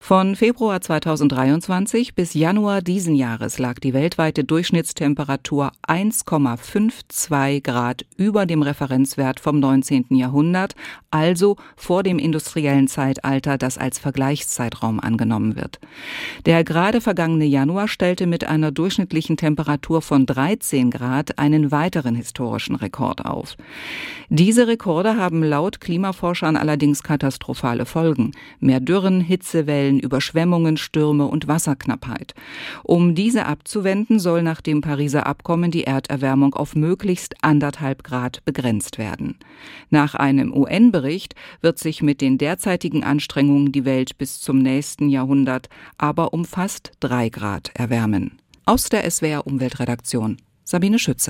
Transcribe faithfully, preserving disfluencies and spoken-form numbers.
Von Februar zweitausenddreiundzwanzig bis Januar diesen Jahres lag die weltweite Durchschnittstemperatur eins Komma zweiundfünfzig Grad über dem Referenzwert vom neunzehnten Jahrhundert, also vor dem industriellen Zeitalter, das als Vergleichszeitraum angenommen wird. Der gerade vergangene Januar stellte mit einer durchschnittlichen Temperatur von dreizehn Grad einen weiteren historischen Rekord auf. Diese Rekorde haben laut Klimaforschern allerdings katastrophale Folgen: mehr Dürren, Hitzewellen, Überschwemmungen, Stürme und Wasserknappheit. Um diese abzuwenden, soll nach dem Pariser Abkommen die Erderwärmung auf möglichst anderthalb Grad begrenzt werden. Nach einem U N-Bericht wird sich mit den derzeitigen Anstrengungen die Welt bis zum nächsten Jahrhundert aber um fast drei Grad erwärmen. Aus der S W R Umweltredaktion, Sabine Schütze.